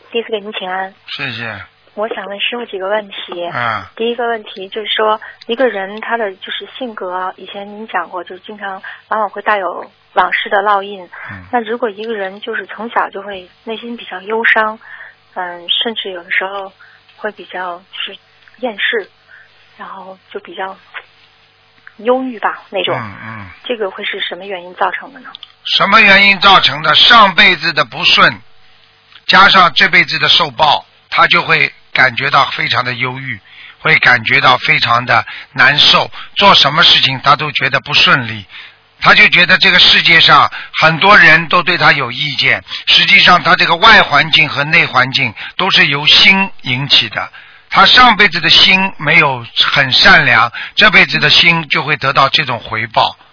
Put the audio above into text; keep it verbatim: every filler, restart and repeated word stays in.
第一次给您请安。 谢谢。 我想问师傅几个问题。 啊。 第一个问题就是说，一个人他的就是性格，以前您讲过，就是经常往往会带有往事的烙印。 嗯。 那如果一个人就是从小就会内心比较忧伤，嗯，甚至有的时候会比较就是厌世，然后就比较忧郁吧那种。 嗯嗯。 这个会是什么原因造成的呢？ 什么原因造成的？上辈子的不顺，加上这辈子的受报，他就会感觉到非常的忧郁，会感觉到非常的难受，做什么事情他都觉得不顺利，他就觉得这个世界上很多人都对他有意见，实际上他这个外环境和内环境都是由心引起的，他上辈子的心没有很善良，这辈子的心就会得到这种回报。